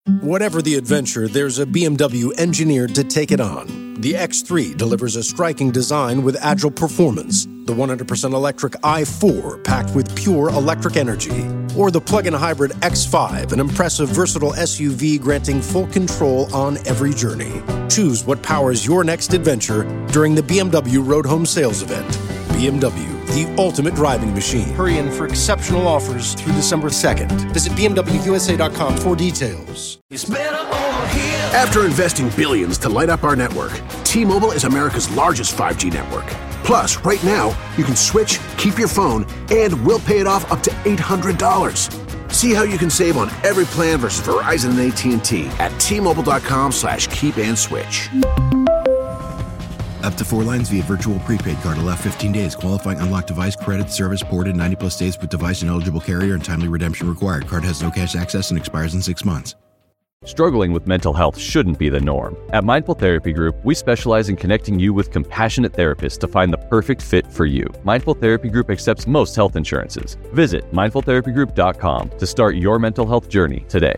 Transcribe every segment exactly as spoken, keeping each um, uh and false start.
Whatever the adventure, there's a B M W engineered to take it on. The X three delivers a striking design with agile performance. The one hundred percent electric i four, packed with pure electric energy. Or the plug-in hybrid X five, an impressive, versatile S U V granting full control on every journey. Choose what powers your next adventure during the B M W Road Home Sales Event. B M W, the ultimate driving machine. Hurry in for exceptional offers through December second. Visit B M W U S A dot com for details. It's better over here. After investing billions to light up our network, T-Mobile is America's largest five G network. Plus, right now, you can switch, keep your phone, and we'll pay it off up to eight hundred dollars. See how you can save on every plan versus Verizon and A T and T at T-Mobile.com slash keep and switch. Up to four lines via virtual prepaid card. Allow fifteen days. Qualifying unlocked device credit service ported ninety plus days with device and eligible carrier and timely redemption required. Card has no cash access and expires in six months. Struggling with mental health shouldn't be the norm. At Mindful Therapy Group, we specialize in connecting you with compassionate therapists to find the perfect fit for you. Mindful Therapy Group accepts most health insurances. Visit mindful therapy group dot com to start your mental health journey today.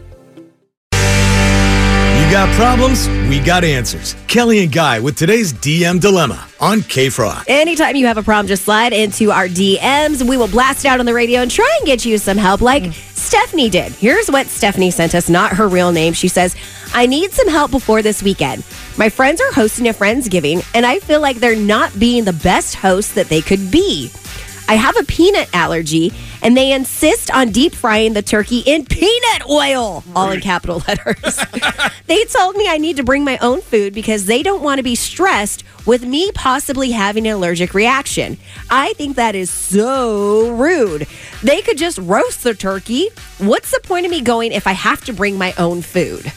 You got problems? We got answers. Kelly and Guy with today's D M Dilemma on K-Frog. Anytime you have a problem, just slide into our D Ms. We will blast it out on the radio and try and get you some help like mm. Stephanie did. Here's what Stephanie sent us, not her real name. She says, I need some help before this weekend. My friends are hosting a Friendsgiving, and I feel like they're not being the best hosts that they could be. I have a peanut allergy, and they insist on deep frying the turkey in peanut oil, all in capital letters. They told me I need to bring my own food because they don't want to be stressed with me possibly having an allergic reaction. I think that is so rude. They could just roast the turkey. What's the point of me going if I have to bring my own food?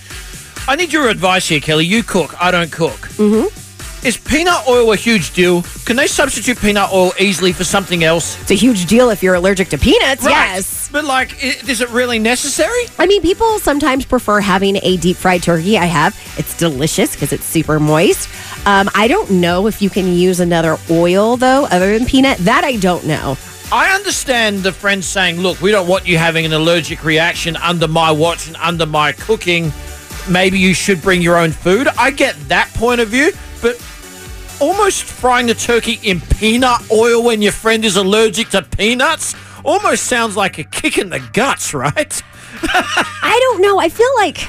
I need your advice here, Kelly. You cook. I don't cook. Mm-hmm. Is peanut oil a huge deal? Can they substitute peanut oil easily for something else? It's a huge deal if you're allergic to peanuts, right. Yes. But, like, is it really necessary? I mean, people sometimes prefer having a deep-fried turkey. I have. It's delicious because it's super moist. Um, I don't know if you can use another oil, though, other than peanut. That I don't know. I understand the friends saying, look, we don't want you having an allergic reaction under my watch and under my cooking. Maybe you should bring your own food. I get that point of view, but almost frying the turkey in peanut oil when your friend is allergic to peanuts almost sounds like a kick in the guts, right? I don't know. I feel like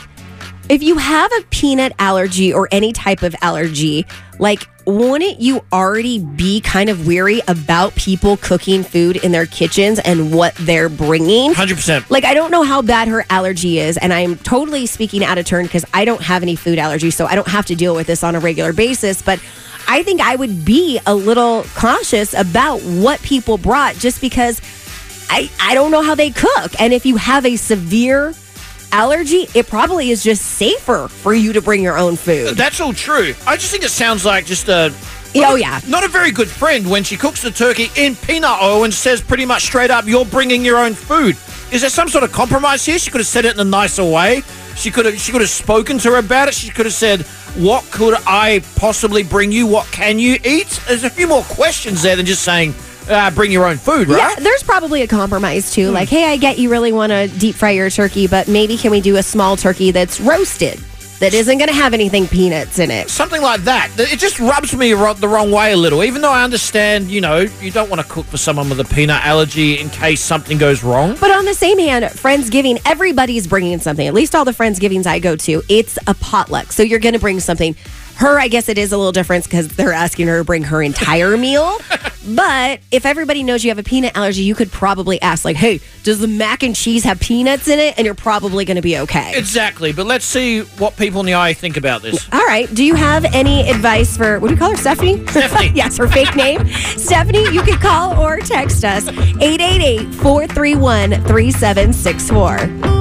if you have a peanut allergy or any type of allergy, like, wouldn't you already be kind of weary about people cooking food in their kitchens and what they're bringing? one hundred percent. Like, I don't know how bad her allergy is, and I'm totally speaking out of turn because I don't have any food allergies, so I don't have to deal with this on a regular basis, but I think I would be a little cautious about what people brought just because I, I don't know how they cook. And if you have a severe allergy, it probably is just safer for you to bring your own food. That's all true. I just think it sounds like just a... Oh, yeah. Not a very good friend when she cooks the turkey in peanut oil and says pretty much straight up, you're bringing your own food. Is there some sort of compromise here? She could have said it in a nicer way. She could have she could have spoken to her about it. She could have said, what could I possibly bring you? What can you eat? There's a few more questions there than just saying, uh, bring your own food, right? Yeah, there's probably a compromise, too. Mm. Like, hey, I get you really want to deep fry your turkey, but maybe can we do a small turkey that's roasted? That isn't going to have anything peanuts in it. Something like that. It just rubs me the wrong way a little. Even though I understand, you know, you don't want to cook for someone with a peanut allergy in case something goes wrong. But on the same hand, Friendsgiving, everybody's bringing something. At least all the Friendsgivings I go to, it's a potluck. So you're going to bring something. Her, I guess it is a little different because they're asking her to bring her entire meal. But if everybody knows you have a peanut allergy, you could probably ask, like, hey, does the mac and cheese have peanuts in it? And you're probably going to be okay. Exactly. But let's see what people in the eye think about this. All right. Do you have any advice for, what do you call her, Stephanie? Stephanie. Yes, her fake name. Stephanie, you can call or text us, eight eight eight, four three one, three seven six four.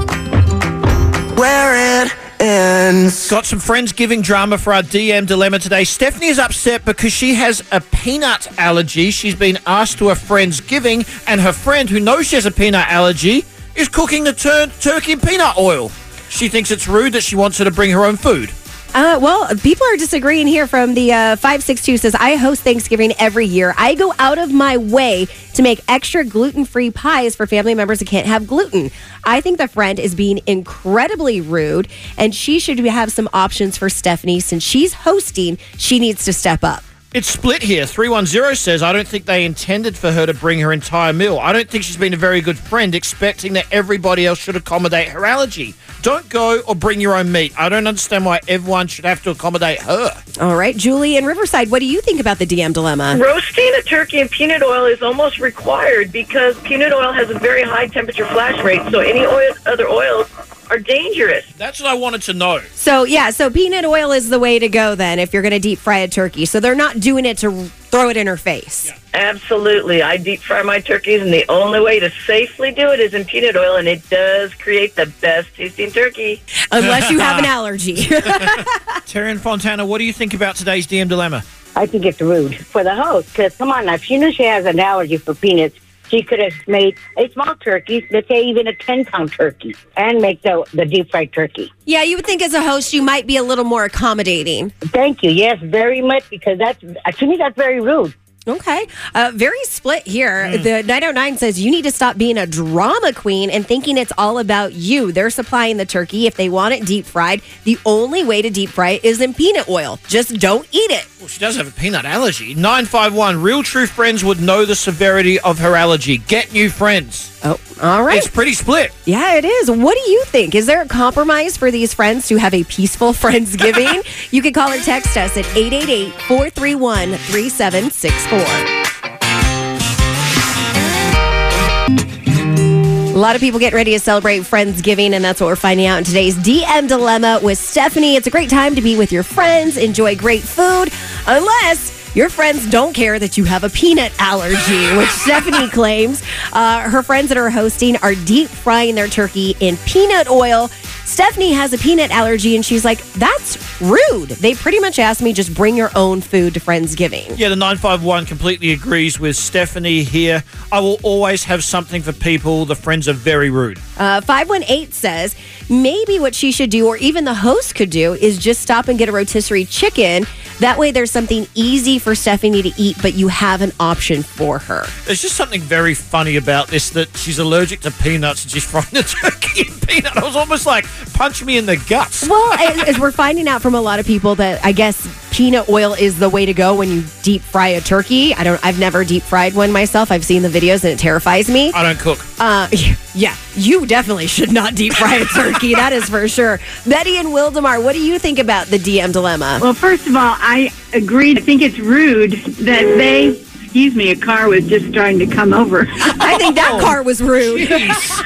Where it ends. Got some Friendsgiving drama for our D M Dilemma today. Stephanie is upset because she has a peanut allergy. She's been asked to a Friendsgiving, and her friend, who knows she has a peanut allergy, is cooking the tur- turkey in peanut oil. She thinks it's rude that she wants her to bring her own food. Uh, well, people are disagreeing here from the uh, five six two says, I host Thanksgiving every year. I go out of my way to make extra gluten-free pies for family members that can't have gluten. I think the friend is being incredibly rude, and she should have some options for Stephanie. Since she's hosting, she needs to step up. It's split here. three one zero says, I don't think they intended for her to bring her entire meal. I don't think she's been a very good friend, expecting that everybody else should accommodate her allergy. Don't go or bring your own meat. I don't understand why everyone should have to accommodate her. All right, Julie in Riverside, what do you think about the D M dilemma? Roasting a turkey in peanut oil is almost required because peanut oil has a very high temperature flash rate, so any oil, other oils are dangerous. That's what I wanted to know. So, yeah, so peanut oil is the way to go then if you're going to deep fry a turkey. So they're not doing it to throw it in her face. Yeah. Absolutely. I deep fry my turkeys, and the only way to safely do it is in peanut oil, and it does create the best tasting turkey. Unless you have an allergy. Terry and Fontana, what do you think about today's D M dilemma? I think it's rude for the host, because come on now, if she knew she has an allergy for peanuts, she could have made a small turkey, let's say even a ten-pound turkey, and make the, the deep-fried turkey. Yeah, you would think as a host you might be a little more accommodating. Thank you. Yes, very much, because that's to me, that's very rude. Okay. Uh, very split here. Mm. The nine oh nine says you need to stop being a drama queen and thinking it's all about you. They're supplying the turkey. If they want it deep fried, the only way to deep fry it is in peanut oil. Just don't eat it. Well, she does have a peanut allergy. nine five one, real true friends would know the severity of her allergy. Get new friends. Oh, all right. It's pretty split. Yeah, it is. What do you think? Is there a compromise for these friends to have a peaceful Friendsgiving? You can call or text us at eight eight eight, four three one, three seven six four. A lot of people getting ready to celebrate Friendsgiving, and that's what we're finding out in today's D M Dilemma with Stephanie. It's a great time to be with your friends, enjoy great food, unless your friends don't care that you have a peanut allergy, which Stephanie claims. Uh, her friends that are hosting are deep frying their turkey in peanut oil. Stephanie has a peanut allergy, and she's like, that's rude. They pretty much asked me, just bring your own food to Friendsgiving. Yeah, the nine five one completely agrees with Stephanie here. I will always have something for people. The friends are very rude. Uh, five one eight says, maybe what she should do, or even the host could do, is just stop and get a rotisserie chicken. That way there's something easy for Stephanie to eat, but you have an option for her. There's just something very funny about this, that she's allergic to peanuts and she's frying the turkey in peanut. I was almost like, punch me in the guts. Well, as, as we're finding out from a lot of people that I guess peanut oil is the way to go when you deep fry a turkey. I don't. I've never deep fried one myself. I've seen the videos and it terrifies me. I don't cook. Uh, yeah, you definitely should not deep fry a turkey. That is for sure. Betty and Wildemar, what do you think about the D M dilemma? Well, first of all, I agree. I think it's rude that they. Excuse me, a car was just starting to come over. I think that car was rude. Yes,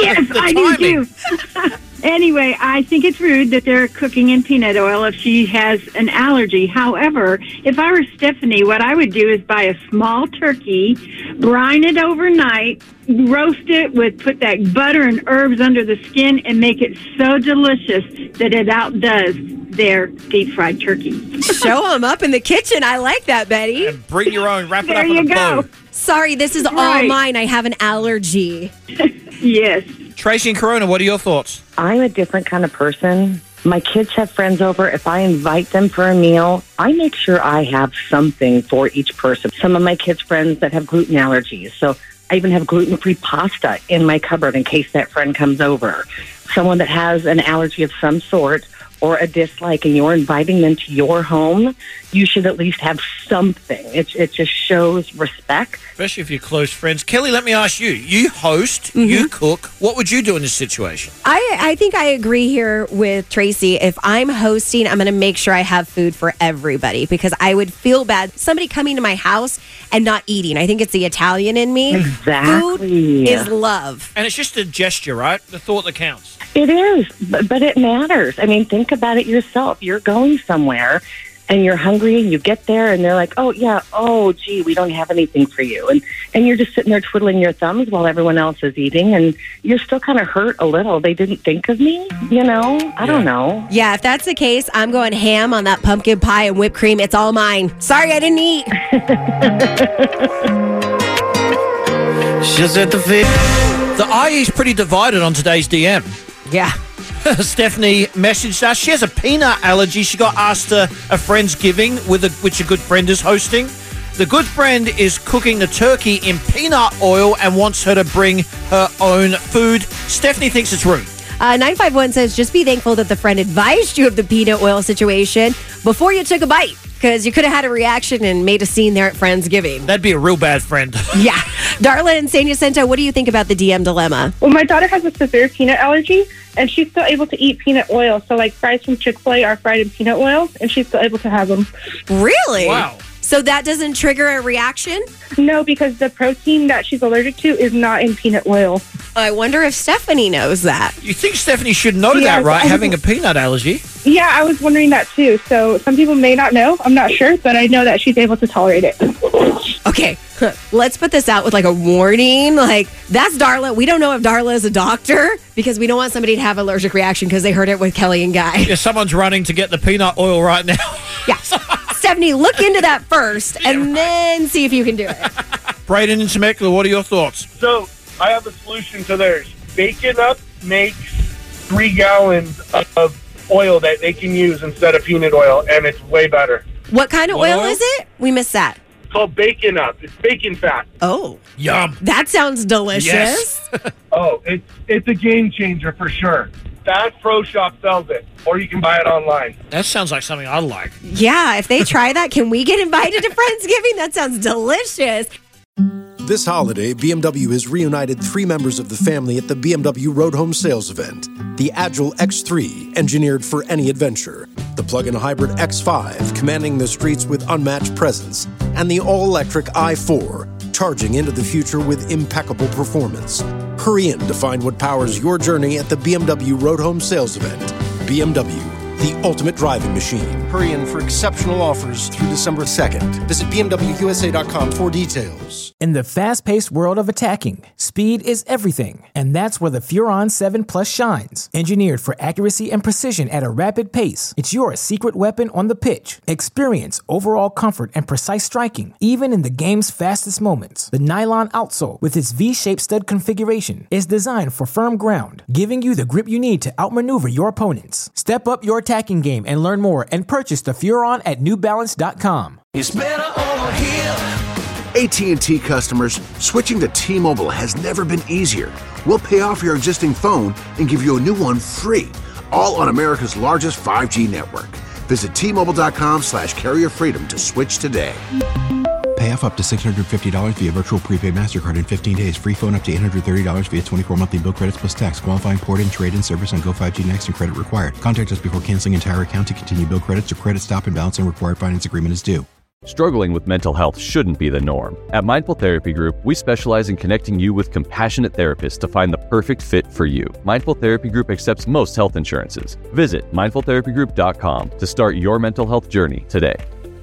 I do too. Anyway, I think it's rude that they're cooking in peanut oil if she has an allergy. However, if I were Stephanie, what I would do is buy a small turkey, brine it overnight, roast it with, put that butter and herbs under the skin, and make it so delicious that it outdoes their deep-fried turkey. Show them up in the kitchen. I like that, Betty. And bring your own. Wrap it there up you in a go. bow. Sorry, this is all Right. mine. I have an allergy. Yes. Tracy and Corona, what are your thoughts? I'm a different kind of person. My kids have friends over. If I invite them for a meal, I make sure I have something for each person. Some of my kids' friends that have gluten allergies, so I even have gluten-free pasta in my cupboard in case that friend comes over. Someone that has an allergy of some sort or a dislike and you're inviting them to your home, you should at least have something. It, it just shows respect. Especially if you're close friends. Kelly, let me ask you. You host, mm-hmm. you cook. What would you do in this situation? I, I think I agree here with Tracy. If I'm hosting, I'm going to make sure I have food for everybody because I would feel bad. Somebody coming to my house and not eating. I think it's the Italian in me. Exactly. Food is love. And it's just a gesture, right? The thought that counts. It is, but, but it matters. I mean, think about it yourself. You're going somewhere and you're hungry and you get there and they're like, oh, yeah, oh, gee, we don't have anything for you. And and you're just sitting there twiddling your thumbs while everyone else is eating and you're still kind of hurt a little. They didn't think of me, you know? I yeah. don't know. Yeah, if that's the case, I'm going ham on that pumpkin pie and whipped cream. It's all mine. Sorry, I didn't eat. She's at the The I E's pretty divided on today's D M. Yeah. Stephanie messaged us. She has a peanut allergy. She got asked to a Friendsgiving with a, which a good friend is hosting. The good friend is cooking the turkey in peanut oil and wants her to bring her own food. Stephanie thinks it's rude. Uh, nine five one says, just be thankful that the friend advised you of the peanut oil situation before you took a bite, because you could have had a reaction and made a scene there at Friendsgiving. That'd be a real bad friend. Yeah. Darla and San Jacinto, what do you think about the D M dilemma? Well, my daughter has a severe peanut allergy, and she's still able to eat peanut oil. So, like, fries from Chick-fil-A are fried in peanut oil, and she's still able to have them. Really? Wow. So that doesn't trigger a reaction? No, because the protein that she's allergic to is not in peanut oil. I wonder if Stephanie knows that. You think Stephanie should know Yeah, that, right? I- Having a peanut allergy. Yeah, I was wondering that too. So some people may not know. I'm not sure, but I know that she's able to tolerate it. Okay, let's put this out with like a warning. Like, that's Darla. We don't know if Darla is a doctor because we don't want somebody to have allergic reaction because they heard it with Kelly and Guy. Yeah, someone's running to get the peanut oil right now. Yeah. Stephanie, look into that first and then see if you can do it. Braden and Temecula, what are your thoughts? So I have a solution to theirs. Bacon Up makes three gallons of oil that they can use instead of peanut oil, and it's way better. What kind of What oil oil? is it? We missed that. It's called Bacon Up. It's bacon fat. Oh. Yum. That sounds delicious. Oh, it's it's a game changer for sure. Bass Pro Shop sells it, or you can buy it online. That sounds like something I like. Yeah, if they try that, can we get invited to Friendsgiving? That sounds delicious. This holiday, B M W has reunited three members of the family at the B M W Road Home Sales Event. The Agile X three, engineered for any adventure. The plug-in hybrid X five, commanding the streets with unmatched presence. And the all-electric i four, charging into the future with impeccable performance. Hurry in to find what powers your journey at the B M W Road Home Sales Event. B M W, the ultimate driving machine. Hurry in for exceptional offers through December second. Visit B M W U S A dot com for details. In the fast-paced world of attacking, speed is everything, and that's where the Furon seven Plus shines. Engineered for accuracy and precision at a rapid pace, it's your secret weapon on the pitch. Experience overall comfort and precise striking, even in the game's fastest moments. The nylon outsole, with its V-shaped stud configuration, is designed for firm ground, giving you the grip you need to outmaneuver your opponents. Step up your attacking game and learn more and purchase the Furon at New Balance dot com. It's better over here. A T and T customers, switching to T-Mobile has never been easier. We'll pay off your existing phone and give you a new one free, all on America's largest five G network. Visit T Mobile dot com slash carrier freedom to switch today. Pay off up to six hundred fifty dollars via virtual prepaid MasterCard in fifteen days. Free phone up to eight hundred thirty dollars via twenty-four monthly bill credits plus tax. Qualifying port-in, trade-in service on Go five G Next and credit required. Contact us before canceling entire account to continue bill credits or credit stop and balance and required finance agreement is due. Struggling with mental health shouldn't be the norm. At Mindful Therapy Group, we specialize in connecting you with compassionate therapists to find the perfect fit for you. Mindful Therapy Group accepts most health insurances. Visit mindful therapy group dot com to start your mental health journey today.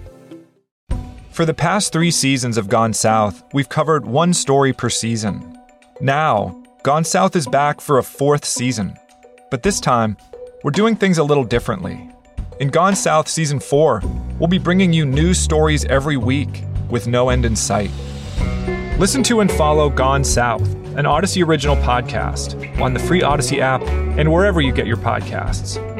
For the past three seasons of Gone South, we've covered one story per season. Now, Gone South is back for a fourth season. But this time, we're doing things a little differently. In Gone South Season four, we'll be bringing you new stories every week with no end in sight. Listen to and follow Gone South, an Odyssey original podcast, on the free Odyssey app and wherever you get your podcasts.